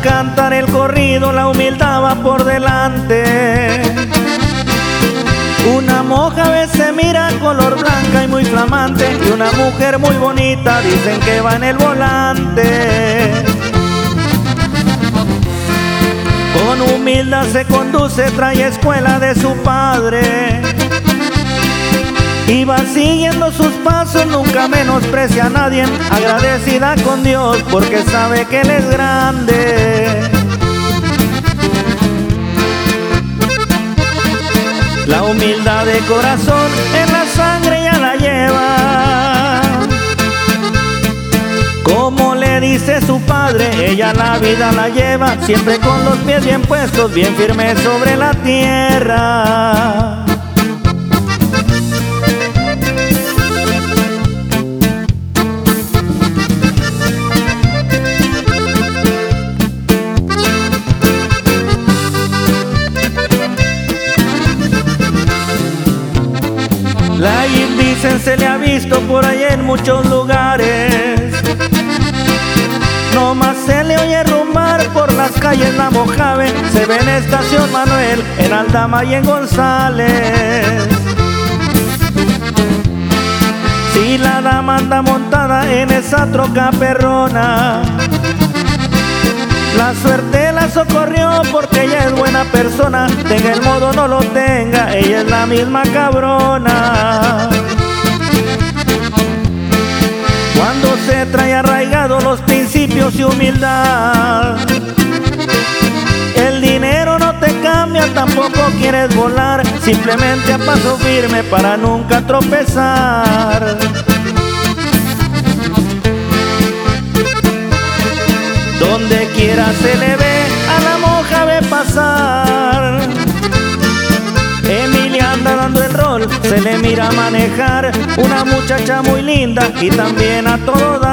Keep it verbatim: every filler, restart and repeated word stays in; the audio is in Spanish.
cantar el corrido la humildad va por delante. Una Mojave se mira color blanca y muy flamante, y una mujer muy bonita dicen que va en el volante. Con humildad se conduce, trae escuela de su padre, y va siguiendo sus pasos, nunca menosprecia a nadie, agradecida con Dios porque sabe que Él es grande. La humildad de corazón en la sangre ya la lleva. Como le dice su padre, ella la vida la lleva, siempre con los pies bien puestos, bien firmes sobre la tierra. La Yin dicen se le ha visto por ahí en muchos lugares, no más se le oye rumbar por las calles la Mojave, se ve en Estación Manuel, en Aldama y en González. Si la dama anda montada en esa troca perrona, la suerte la socorrió porque ella es buena persona, tenga el modo no lo tenga, ella es la misma cabrona. Cuando se trae arraigado los principios y humildad, el dinero no te cambia, tampoco quieres volar, simplemente a paso firme para nunca tropezar. Donde quiera se le ve a la Mojave pasar. Emilia anda dando el rol, se le mira manejar, una muchacha muy linda y también a todo dar.